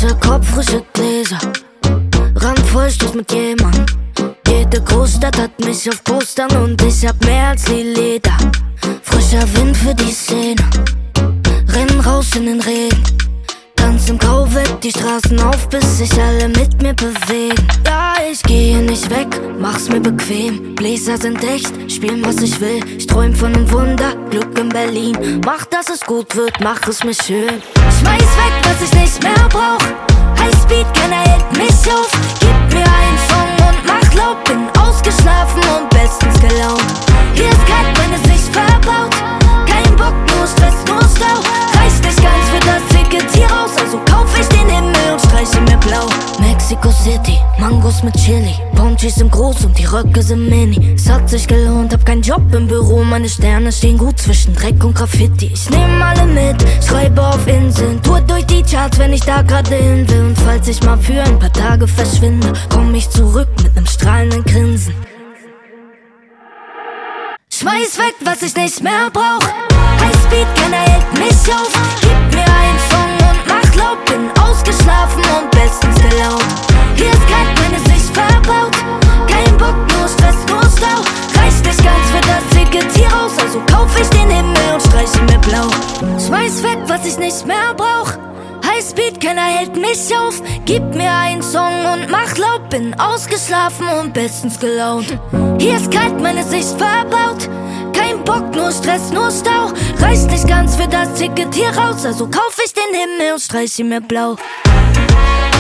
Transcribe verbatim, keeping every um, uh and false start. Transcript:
Frischer Kopf, frische Gläser, randvoll, Stoß mit jemand. Jede Großstadt hat mich auf Postern und ich hab mehr als Lileda. Frischer Wind für die Szene, renn raus in den Regen. Tanz im Grau, weck die Straßen auf, bis sich alle mit mir bewegen. Ja, ich gehe nicht weg, mach's mir bequem. Bläser sind echt, spielen was ich will. Ich träum von nem Wunder, Glück in Berlin. Mach, dass es gut wird, mach es mir schön. Schmeiß weg, was ich nicht mehr brauch. Highspeed, keiner hält mich auf. Gib mir einen Song und mach laut. Bin ausgeschlafen und bestens gelaunt. Hier ist grad meine Sicht verbaut. Kein Bock, nur Stress, nur Stau. Reicht nicht ganz für das Ticket hier raus, also kauf ich den Himmel und streiche mir blau. Mexico City, Mangos mit Chili, Ponchis sind groß und die Röcke sind mini. Es hat sich gelohnt, hab keinen Job im Büro. Meine Sterne stehen gut zwischen Dreck und Graffiti. Ich nehm alle mit, schreibe auf Inseln, tour durch die Charts, wenn ich da gerade hin will. Und falls ich mal für ein paar Tage verschwinde, komm ich zurück mit nem strahlenden Grinsen. Schmeiß weg, was ich nicht mehr brauch. Highspeed, keiner hält mich auf. Gib mir einen Song und mach laut. Bin ausgeschlafen und bestens gelaunt. Hier ist grad meine Sicht verbaut. Kein Bock, nur Stress, nur Stau. Reicht nicht ganz für das Ticket hier raus, also kauf ich den Himmel und streiche mir blau. Schmeiß weg, was ich nicht mehr brauch. Highspeed, keiner hält mich auf. Gib mir einen Song und mach laut. Bin ausgeschlafen und bestens gelaunt. Hier ist grad meine Sicht verbaut. Kein Bock, nur Stress, nur Stau. Reicht nicht ganz für das Ticket hier raus, also kauf ich den Himmel und streiche mir blau.